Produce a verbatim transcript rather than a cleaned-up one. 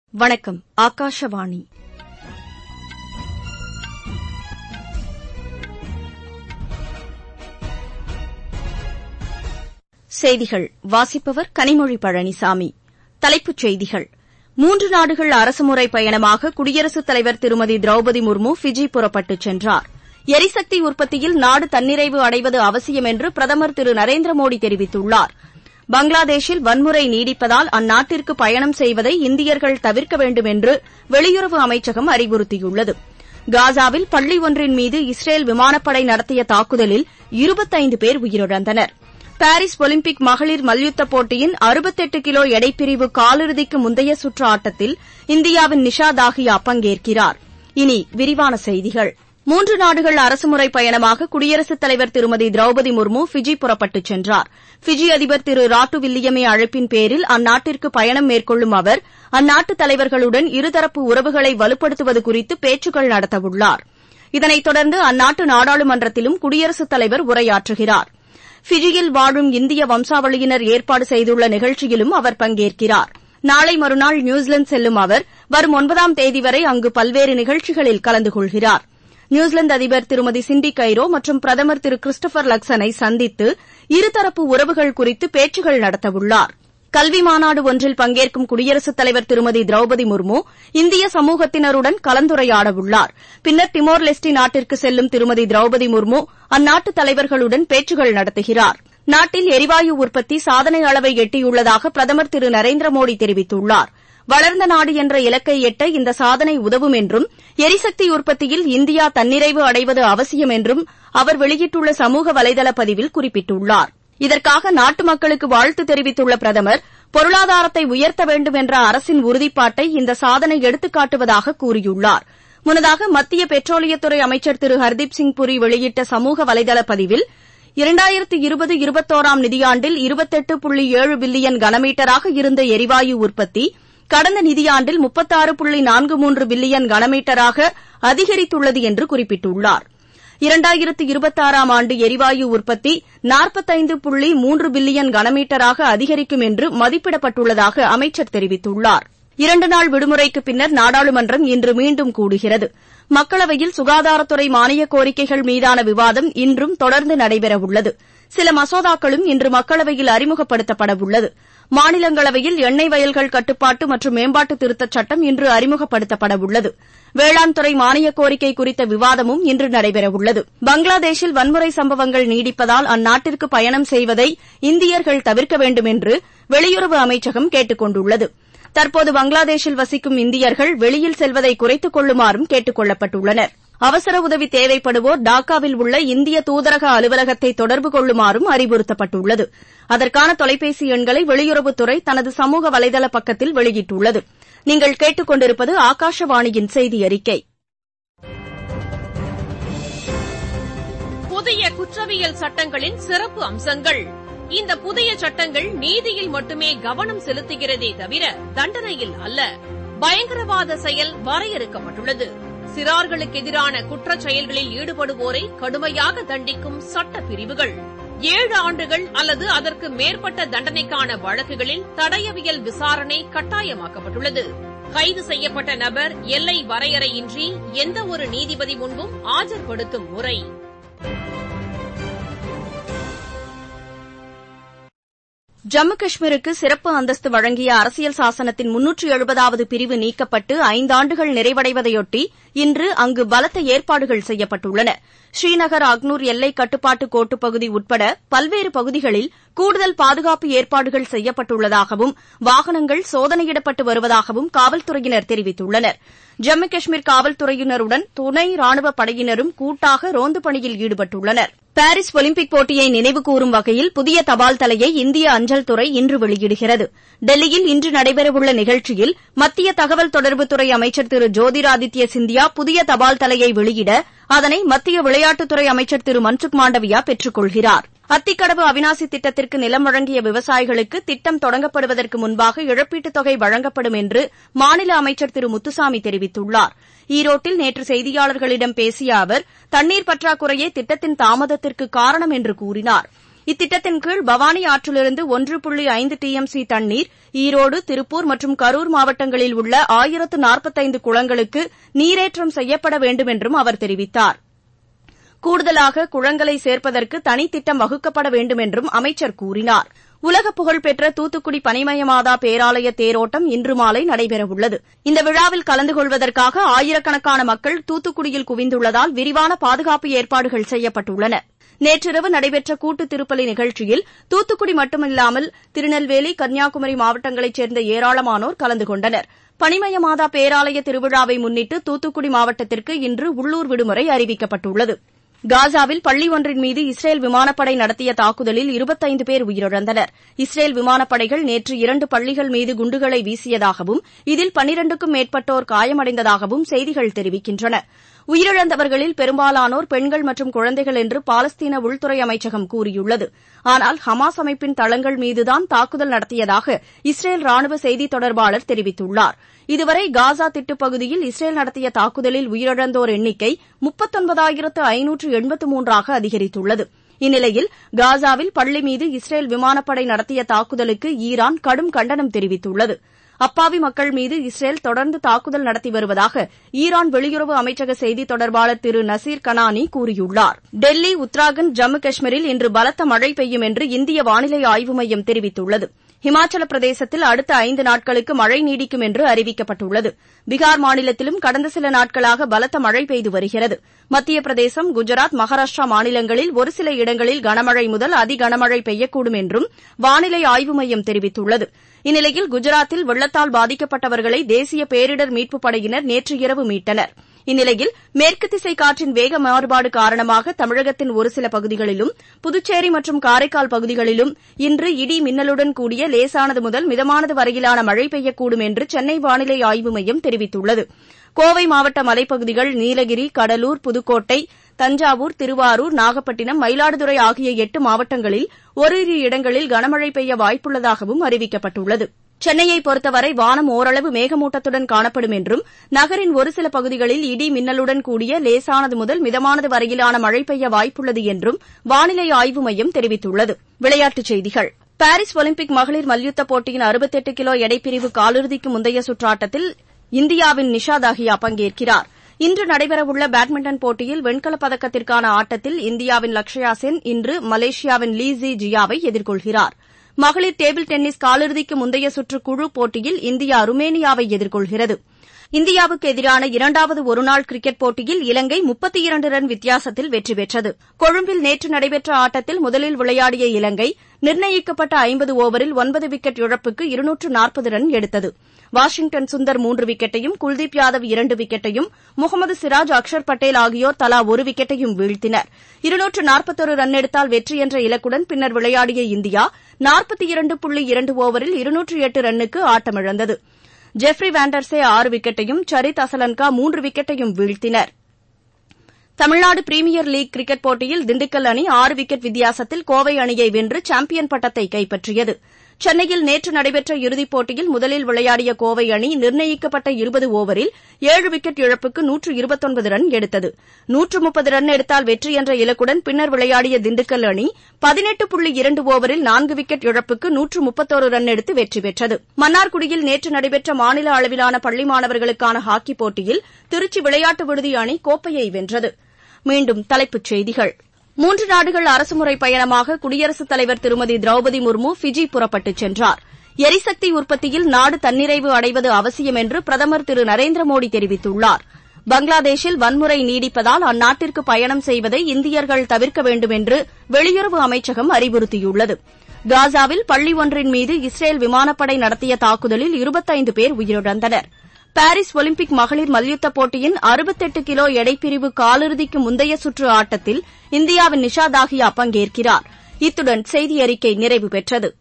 வணக்கம். ஆகாஷவாணி. செய்திகள் வாசிப்பவர் கனிமொழி பழனிசாமி. தலைப்புச் செய்திகள். மூன்று நாடுகள் அரசுமுறை பயணமாக குடியரசுத் தலைவர் திருமதி திரௌபதி முர்மு ஃபிஜி புறப்பட்டுச் சென்றார். எரிசக்தி உற்பத்தியில் நாடு தன்னிறைவு அடைவது அவசியம் என்று பிரதமர் திரு நரேந்திர மோடி தெரிவித்துள்ளார். பங்களாதேஷில் வன்முறை நீடிப்பதால் அந்நாட்டிற்கு பயணம் செய்வதை இந்தியர்கள் தவிர்க்க வேண்டும் என்று வெளியுறவு அமைச்சகம் அறிவுறுத்தியுள்ளது. காசாவில் பள்ளி ஒன்றின் மீது இஸ்ரேல் விமானப்படை நடத்திய தாக்குதலில் இருபத்தைந்து பேர் உயிரிழந்தனர். பாரிஸ் ஒலிம்பிக் மகளிர் மல்யுத்தப் போட்டியின் அறுபத்தெட்டு கிலோ எடைப்பிரிவு காலிறுதிக்கு முந்தைய சுற்று ஆட்டத்தில் இந்தியாவின் நிஷா தாஹியா பங்கேற்கிறார். இனி விரிவான செய்திகள். மூன்று நாடுகள் அரசுமுறை பயணமாக குடியரசுத் தலைவர் திருமதி திரௌபதி முர்மு ஃபிஜி புறப்பட்டுச் சென்றார். ஃபிஜி அதிபர் திரு ராட்டு வில்லியமே அழைப்பின் பேரில் அந்நாட்டிற்கு பயணம் மேற்கொள்ளும் அவர் அந்நாட்டு தலைவர்களுடன் இருதரப்பு உறவுகளை வலுப்படுத்துவது குறித்து பேச்சுக்கள் நடத்தவுள்ளார். இதனைத் தொடர்ந்து அந்நாட்டு நாடாளுமன்றத்திலும் குடியரசுத் தலைவர் உரையாற்றுகிறார். ஃபிஜியில் வாழும் இந்திய வம்சாவளியினர் ஏற்பாடு செய்துள்ள நிகழ்ச்சியிலும் அவர் பங்கேற்கிறார். நாளை மறுநாள் நியூசிலாந்து செல்லும் அவர் வரும் ஒன்பதாம் தேதி வரை அங்கு பல்வேறு நிகழ்ச்சிகளில் கலந்து கொள்கிறார். நியூசிலாந்து அதிபர் திருமதி சிண்டி கைரோ மற்றும் பிரதமர் திரு கிறிஸ்டோபர் லக்சனை சந்தித்து இருதரப்பு உறவுகள் குறித்து பேச்சுகள் நடத்தவுள்ளார். கல்வி மாநாடு ஒன்றில் பங்கேற்கும் குடியரசுத் தலைவர் திருமதி திரௌபதி முர்மு இந்திய சமூகத்தினருடன் கலந்துரையாடவுள்ளார். பின்னர் திமோர் லெஸ்டி நாட்டிற்கு செல்லும் திருமதி திரௌபதி முர்மு அந்நாட்டு தலைவர்களுடன் பேச்சுகள் நடத்துகிறார். நாட்டில் எரிவாயு உற்பத்தி சாதனை அளவை எட்டியுள்ளதாக பிரதமர் திரு நரேந்திர மோடி தெரிவித்துள்ளார். வளர்ந்த நாடு என்ற இலக்கை எட்ட இந்த சாதனை உதவும் என்றும் எரிசக்தி உற்பத்தியில் இந்தியா தன்னிறைவு அடைவது அவசியம் என்றும் அவர் வெளியிட்டுள்ள சமூக வலைதள பதிவில் குறிப்பிட்டுள்ளார். இதற்காக நாட்டு மக்களுக்கு வாழ்த்து தெரிவித்துள்ள பிரதமர் பொருளாதாரத்தை உயர்த்த வேண்டும் என்ற அரசின் உறுதிப்பாட்டை இந்த சாதனை எடுத்துக்காட்டுவதாக கூறியுள்ளார். முன்னதாக மத்திய பெட்ரோலியத்துறை அமைச்சர் திரு ஹர்தீப் சிங் புரி வெளியிட்ட சமூக வலைதள பதிவில் இரண்டாயிரத்து இருபது இருபத்தோராம் நிதியாண்டில் இருபத்தெட்டு புள்ளி ஏழு பில்லியன் கனமீட்டராக இருந்த எரிவாயு உற்பத்தி கடந்த நிதியாண்டில் முப்பத்தாறு புள்ளி நான்கு மூன்று பில்லியன் கனமீட்டராக அதிகரித்துள்ளது என்று குறிப்பிட்டுள்ளார். இரண்டாயிரத்து இருபத்தாறாம் ஆண்டு எரிவாயு உற்பத்தி நாற்பத்தைந்து புள்ளி மூன்று பில்லியன் கனமீட்டராக அதிகரிக்கும் என்று மதிப்பிடப்பட்டுள்ளதாக அமைச்சர் தெரிவித்துள்ளார். இரண்டு நாள் விடுமுறைக்கு பின்னர் நாடாளுமன்றம் இன்று மீண்டும் கூடுகிறது. மக்களவையில் சுகாதாரத்துறை மானிய கோரிக்கைகள் மீதான விவாதம் இன்றும் தொடர்ந்து நடைபெறவுள்ளது. சில மசோதாக்களும் இன்று மக்களவையில் அறிமுகப்படுத்தப்படவுள்ளது. மாநிலங்களவையில் எண்ணெய் வயல்கள் கட்டுப்பாட்டு மற்றும் மேம்பாட்டு திருத்தச் சட்டம் இன்று அறிமுகப்படுத்தப்படவுள்ளது. வேளாண் துறை மானிய கோரிக்கை குறித்த விவாதமும் இன்று நடைபெறவுள்ளது. பங்களாதேஷில் வன்முறை சம்பவங்கள் நீடிப்பதால் அந்நாட்டிற்கு பயணம் செய்வதை இந்தியர்கள் தவிர்க்க வேண்டும் என்று வெளியுறவு அமைச்சகம் கேட்டுக் கொண்டுள்ளது. தற்போது பங்களாதேஷில் வசிக்கும் இந்தியர்கள் வெளியில் செல்வதை குறைத்துக் கொள்ளுமாறும் கேட்டுக் கொள்ளப்பட்டுள்ளனர். அவசர உதவி தேவைப்படுவோர் டாக்காவில் உள்ள இந்திய தூதரக அலுவலகத்தை தொடர்பு கொள்ளுமாறும் அறிவுறுத்தப்பட்டுள்ளது. அதற்கான தொலைபேசி எண்களை வெளியுறவுத்துறை தனது சமூக வலைதள பக்கத்தில் வெளியிட்டுள்ளது. நீங்கள் கேட்டுக் கொண்டிருப்பது ஆகாஷவாணியின் செய்தி அறிக்கை. புதிய குற்றவியல் சட்டங்களின் சிறப்பு அம்சங்கள். இந்த புதிய சட்டங்கள் நீதியில் மட்டுமே கவனம் செலுத்துகிறதே தவிர தண்டனையில் அல்ல. பயங்கரவாத செயல் வரையறுக்கப்பட்டுள்ளது. சிறார்களுக்கு எதிரான குற்றச் செயல்களில் ஈடுபடுவோரை கடுமையாக தண்டிக்கும் சட்ட பிரிவுகள். ஏழு ஆண்டுகள் அல்லது அதற்கு மேற்பட்ட தண்டனைக்கான வழக்குகளில் தடயவியல் விசாரணை கட்டாயமாக்கப்பட்டுள்ளது. கைது செய்யப்பட்ட நபர் எல்லை வரையறையின்றி எந்த ஒரு நீதிபதி முன்பும் ஆஜர்படுத்தும் முறை. ஜம்மு காஷ்மீருக்கு சிறப்பு அந்தஸ்து வழங்கிய அரசியல் சாசனத்தின் முன்னூற்று எழுபதாவது பிரிவு நீக்கப்பட்டு ஐந்தாண்டுகள் நிறைவடைவதையொட்டி இன்று அங்கு பலத்த ஏற்பாடுகள் செய்யப்பட்டுள்ளன. ஸ்ரீநகர் அக்னூர் எல்லை கட்டுப்பாட்டு கோட்டுப்பகுதி உட்பட பல்வேறு பகுதிகளில் கூடுதல் பாதுகாப்பு ஏற்பாடுகள் செய்யப்பட்டுள்ளதாகவும் வாகனங்கள் சோதனையிடப்பட்டு வருவதாகவும் காவல்துறையினர் தெரிவித்துள்ளனர். ஜம்மு காஷ்மீர் காவல்துறையினருடன் துணை ராணுவ படையினரும் கூட்டாக ரோந்து பணியில் ஈடுபட்டுள்ளனர். பாரிஸ் ஒலிம்பிக் போட்டியை நினைவுகூரும் வகையில் புதிய தபால் தலையை இந்திய அஞ்சல் துறை இன்று வெளியிடுகிறது. டெல்லியில் இன்று நடைபெறவுள்ள நிகழ்ச்சியில் மத்திய தகவல் தொடர்புத்துறை அமைச்சர் திரு ஜோதிராதித்ய சிந்தியா புதிய தபால் தலையை வெளியிட அதனை மத்திய விளையாட்டுத்துறை அமைச்சர் திரு மன்சுக் மாண்டவியா பெற்றுக் கொள்கிறார். அத்திக்கடவு அவினாசி திட்டத்திற்கு நிலம் வழங்கிய விவசாயிகளுக்கு திட்டம் தொடங்கப்படுவதற்கு முன்பாக இழப்பீட்டுத் தொகை வழங்கப்படும் என்று மாநில அமைச்சர் திரு முத்துசாமி தெரிவித்துள்ளார். ஈரோட்டில் நேற்று செய்தியாளர்களிடம் பேசிய அவர் தண்ணீர் பற்றாக்குறையே திட்டத்தின் தாமதத்திற்கு காரணம் என்று கூறினார். இத்திட்டத்தின் கீழ் பவானி ஆற்றிலிருந்து ஒன்று புள்ளி ஐந்து டி எம் சி தண்ணீர் ஈரோடு, திருப்பூர் மற்றும் கரூர் மாவட்டங்களில் உள்ள ஆயிரத்து நாற்பத்தைந்து குளங்களுக்கு நீரேற்றம் செய்யப்பட வேண்டும் என்றும் அவர் தெரிவித்தார். கூடுதலாக குளங்களை சேர்ப்பதற்கு தனித்திட்டம் வகுக்கப்பட வேண்டும் என்றும் அமைச்சர் கூறினார். உலக புகழ்பெற்ற தூத்துக்குடி பனிமயமாதா பேராலய தேரோட்டம் இன்று மாலை நடைபெறவுள்ளது. இந்த விழாவில் கலந்து கொள்வதற்காக ஆயிரக்கணக்கான மக்கள் தூத்துக்குடியில் குவிந்துள்ளதால் விரிவான பாதுகாப்பு ஏற்பாடுகள் செய்யப்பட்டுள்ளன. நேற்றிரவு நடைபெற்ற கூட்டு திருப்பலி நிகழ்ச்சியில் தூத்துக்குடி மட்டுமில்லாமல் திருநெல்வேலி, கன்னியாகுமரி மாவட்டங்களைச் சேர்ந்த ஏராளமானோர் கலந்து கொண்டனர். பனிமயமாதா பேராலய திருவிழாவை முன்னிட்டு தூத்துக்குடி மாவட்டத்திற்கு இன்று உள்ளூர் விடுமுறை அறிவிக்கப்பட்டுள்ளது. காசாவில் பள்ளி ஒன்றின் மீது இஸ்ரேல் விமானப்படை நடத்திய தாக்குதலில் இருபத்தைந்து பேர் உயிரிழந்தனர். இஸ்ரேல் விமானப்படைகள் நேற்று இரண்டு பள்ளிகள் மீது குண்டுகளை வீசியதாகவும் இதில் பன்னிரண்டுக்கும் மேற்பட்டோர் காயமடைந்ததாகவும் செய்திகள் தெரிவிக்கின்றன. உயிரிழந்தவர்களில் பெரும்பாலானோர் பெண்கள் மற்றும் குழந்தைகள் என்று பாலஸ்தீன உள்துறை அமைச்சகம் கூறியுள்ளது. ஆனால் ஹமாஸ் அமைப்பின் தளங்கள் மீதுதான் தாக்குதல் நடத்தியதாக இஸ்ரேல் ராணுவ செய்தித் தொடர்பாளர் தெரிவித்துள்ளார். இதுவரை காசா திட்டுப்பகுதியில் இஸ்ரேல் நடத்திய தாக்குதலில் உயிரிழந்தோர் எண்ணிக்கை முப்பத்தொன்பதாயிரத்து ஐநூற்று எண்பத்து மூன்றாக அதிகரித்துள்ளது. இந்நிலையில் காசாவில் பள்ளி மீது இஸ்ரேல் விமானப்படை நடத்திய தாக்குதலுக்கு ஈரான் கடும் கண்டனம் தெரிவித்துள்ளது. அப்பாவி மக்கள் மீது இஸ்ரேல் தொடர்ந்து தாக்குதல் நடத்தி வருவதாக ஈரான் வெளியுறவு அமைச்சக செய்தித் தொடர்பாளர் திரு நசீர் கனானி கூறியுள்ளார். டெல்லி, உத்தராகண்ட், ஜம்மு காஷ்மீரில் இன்று பலத்த மழை பெய்யும் என்று இந்திய வானிலை ஆய்வு மையம் தெரிவித்துள்ளது. ஹிமாச்சல பிரதேசத்தில் அடுத்த ஐந்து நாட்களுக்கு மழை நீடிக்கும் என்று அறிவிக்கப்பட்டுள்ளது. பீகார் மாநிலத்திலும் கடந்த சில நாட்களாக பலத்த மழை பெய்து வருகிறது. மத்திய பிரதேசம், குஜராத், மகாராஷ்டிரா மாநிலங்களில் ஒரு சில இடங்களில் கனமழை முதல் அதி கனமழை பெய்யக்கூடும் என்றும் வானிலை ஆய்வு மையம் தெரிவித்துள்ளது. இந்நிலையில் குஜராத்தில் வெள்ளத்தால் பாதிக்கப்பட்டவர்களை தேசிய பேரிடர் மீட்புப் படையினர் நேற்று இரவு மீட்டனர். இந்நிலையில் மேற்கு திசை காற்றின் வேக மாறுபாடு காரணமாக தமிழகத்தின் ஒரு சில பகுதிகளிலும் புதுச்சேரி மற்றும் காரைக்கால் பகுதிகளிலும் இன்று இடி மின்னலுடன் கூடிய லேசானது முதல் மிதமானது வரையிலான மழை பெய்யக்கூடும் என்று சென்னை வானிலை ஆய்வு மையம் தெரிவித்துள்ளது. கோவை மாவட்ட மலைப்பகுதிகள், நீலகிரி, கடலூர், புதுக்கோட்டை, தஞ்சாவூர், திருவாரூர், நாகப்பட்டினம், மயிலாடுதுறை ஆகிய எட்டு மாவட்டங்களில் ஓரிரு இடங்களில் கனமழை பெய்ய வாய்ப்புள்ளதாகவும் அறிவிக்கப்பட்டுள்ளது. சென்னையை பொறுத்தவரை வானம் ஓரளவு மேகமூட்டத்துடன் காணப்படும் என்றும் நகரின் ஒரு சில பகுதிகளில் இடி மின்னலுடன் கூடிய லேசானது முதல் மிதமானது வரையிலான மழை பெய்ய வாய்ப்புள்ளது என்றும் வானிலை ஆய்வு மையம் தெரிவித்துள்ளது. விளையாட்டுச் செய்திகள். பாரிஸ் ஒலிம்பிக் மகளிர் மல்யுத்த போட்டியின் அறுபத்தெட்டு கிலோ எடைப்பிரிவு காலிறுதிக்கு முந்தைய சுற்றாட்டத்தில் இந்தியாவின் நிஷா தாஹியா பங்கேற்கிறார். இன்று நடைபெறவுள்ள பேட்மிண்டன் போட்டியில் வெண்கலப் பதக்கத்திற்கான ஆட்டத்தில் இந்தியாவின் லக்ஷயா சென் இன்று மலேசியாவின் லீ ஜி ஜியாவை எதிர்கொள்கிறார். மகளிர் டேபிள் டென்னிஸ் காலிறுதிக்கு முந்தைய சுற்று குழு போட்டியில் இந்தியா ருமேனியாவை எதிர்கொள்கிறது. இந்தியாவுக்கு எதிரான இரண்டாவது ஒருநாள் கிரிக்கெட் போட்டியில் இலங்கை முப்பத்தி இரண்டு ரன் வித்தியாசத்தில் வெற்றி பெற்றது. கொழும்பில் நேற்று நடைபெற்ற ஆட்டத்தில் முதலில் விளையாடிய இலங்கை நிர்ணயிக்கப்பட்ட ஐம்பது ஓவரில் ஒன்பது விக்கெட் இழப்புக்கு இருநூற்று நாற்பது ரன் எடுத்தது. வாஷிங்டன் சுந்தர் மூன்று விக்கெட்டையும், குல்தீப் யாதவ் இரண்டு விக்கெட்டையும், முகமது சிராஜ், அக்ஷர் பட்டேல் ஆகியோர் தலா ஒரு விக்கெட்டையும் வீழ்த்தினர். இருநூற்று நாற்பத்தொரு ரன் எடுத்தால் வெற்றி என்ற இலக்குடன் பின்னர் விளையாடிய இந்தியா நாற்பத்தி இரண்டு புள்ளி இரண்டு ஓவரில் இருநூற்று எட்டு ரன்னுக்கு ஆட்டமிழந்தது. ஜெஃப்ரி வாண்டர்சே ஆறு விக்கெட்டையும், சரித் அசலன்கா மூன்று விக்கெட்டையும் வீழ்த்தினர். தமிழ்நாடு பிரீமியர் லீக் கிரிக்கெட் போட்டியில் திண்டுக்கல் அணி ஆறு விக்கெட் வித்தியாசத்தில் கோவை அணியை வென்று சாம்பியன் பட்டத்தை கைப்பற்றியது. சென்னையில் நேற்று நடைபெற்ற இறுதிப் போட்டியில் முதலில் விளையாடிய கோவை அணி நிர்ணயிக்கப்பட்ட இருபது ஓவரில் ஏழு விக்கெட் இழப்புக்கு நூற்று இருபத்தொன்பது ரன் எடுத்தது. நூற்று முப்பது ரன் எடுத்தால் வெற்றி என்ற இலக்குடன் பின்னர் விளையாடிய திண்டுக்கல் அணி பதினெட்டு புள்ளி இரண்டு ஓவரில் நான்கு விக்கெட் இழப்புக்கு நூற்று முப்பத்தோரு ரன் எடுத்து வெற்றி பெற்றது. மன்னார்குடியில் நேற்று நடைபெற்ற மாநில அளவிலான பள்ளி மாணவர்களுக்கான ஹாக்கிப் போட்டியில் திருச்சி விளையாட்டு விடுதி அணி கோப்பையை வென்றது. மீண்டும் தலைப்புச் செய்திகள். மூன்று நாடுகள் அரசுமுறை பயணமாக குடியரசுத் தலைவர் திருமதி திரௌபதி முர்மு ஃபிஜி புறப்பட்டுச் சென்றார். எரிசக்தி உற்பத்தியில் நாடு தன்னிறைவு அடைவது அவசியம் என்று பிரதமர் திரு நரேந்திர மோடி தெரிவித்துள்ளார். பங்களாதேஷில் வன்முறை நீடிப்பதால் அந்நாட்டிற்கு பயணம் செய்வதை இந்தியர்கள் தவிர்க்க வேண்டும் என்று வெளியுறவு அமைச்சகம் அறிவுறுத்தியுள்ளது. காசாவில் பள்ளி ஒன்றின் மீது இஸ்ரேல் விமானப்படை நடத்திய தாக்குதலில் இருபத்தைந்து பேர் உயிரிழந்தனர். பாரிஸ் ஒலிம்பிக் மகளிர் மல்யுத்த போட்டியின் அறுபத்தெட்டு கிலோ எடைப்பிரிவு காலிறுதிக்கு முந்தைய சுற்று ஆட்டத்தில் இந்தியாவின் நிஷா தாஹியா பங்கேற்கிறார். இத்துடன் செய்தியறிக்கை நிறைவு பெற்றது.